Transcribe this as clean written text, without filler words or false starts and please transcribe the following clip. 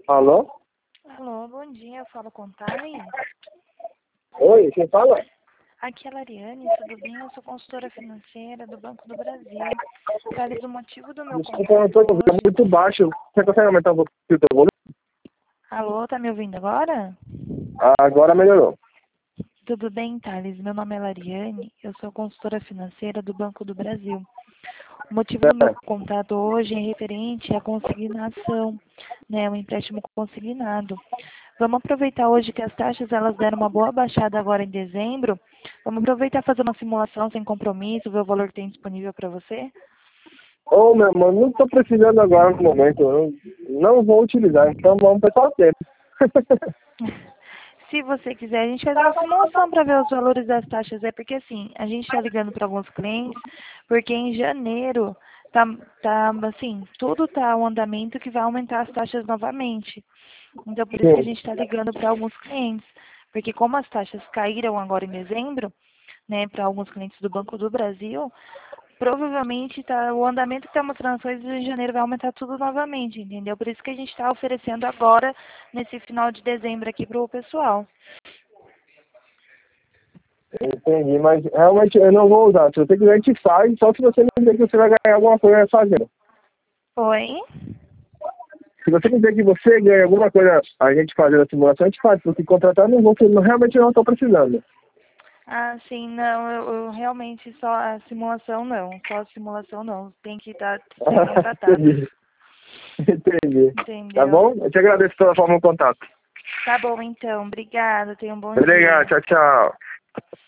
Alô? Alô, bom dia, eu falo com Thales. Oi, quem fala? Aqui é a Lariane, tudo bem? Eu sou consultora financeira do Banco do Brasil. Thales, o motivo do meu Desculpa, eu não contato tô ouvindo, é hoje... muito baixo. Você consegue aumentar um pouquinho o teu volume? Alô, tá me ouvindo agora? Agora melhorou. Tudo bem, Thales? Meu nome é Lariane, eu sou consultora financeira do Banco do Brasil. O motivo do meu É. contato hoje é referente à consignação, né, um empréstimo consignado. Vamos aproveitar hoje que as taxas elas deram uma boa baixada agora em dezembro. Vamos aproveitar e fazer uma simulação sem compromisso, ver o valor que tem disponível para você. Ô, meu irmão, não tô precisando agora no momento. Eu não vou utilizar, então vamos passar o tempo. Se você quiser, a gente faz uma simulação para ver os valores das taxas. É porque assim, a gente está ligando para alguns clientes, porque em janeiro tá assim, tudo tá um andamento que vai aumentar as taxas novamente. Então por isso que a Sim. gente está ligando para alguns clientes. Porque como as taxas caíram agora em dezembro, né, para alguns clientes do Banco do Brasil, provavelmente o andamento que está mostrando as coisas em janeiro vai aumentar tudo novamente, entendeu? Por isso que a gente está oferecendo agora, nesse final de dezembro aqui para o pessoal. Entendi, mas realmente eu não vou usar. Se você quiser, a gente faz, só se você me dizer que você vai ganhar alguma coisa fazendo. Oi? Se você quiser que você ganhe alguma coisa a gente fazendo a simulação, a gente faz, porque contratar não vou, realmente não estou precisando. Ah, sim, não, eu realmente só a simulação não, só a simulação não, tem que ser contratado, Entendi. Entendi. Tá entendeu? bom? Eu te agradeço pela forma de contato. Tá bom então, obrigada, tenha um bom Obrigado, dia. tchau, tchau.